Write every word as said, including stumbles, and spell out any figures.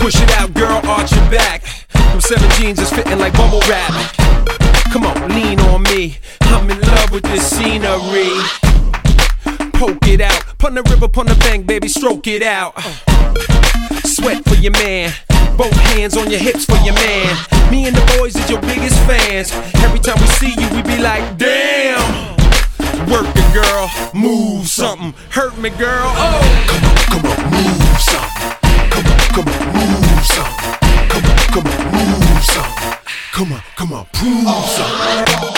Push it out, girl, arch your back. Them seven jeans is fitting like bubble wrap. Come on, lean on me. I'm in love with this scenery. Poke it out, pon the river, pon the bank, baby, stroke it out. Sweat for your man, both hands on your hips for your man. Me and the boys is your biggest fans. Every time we see you, we be like, damn. Work it, girl, move something. Hurt me, girl, oh. Come on, come on, move something. Come on, come on, move something. Come on, come on, move something. Come on, come on, prove something.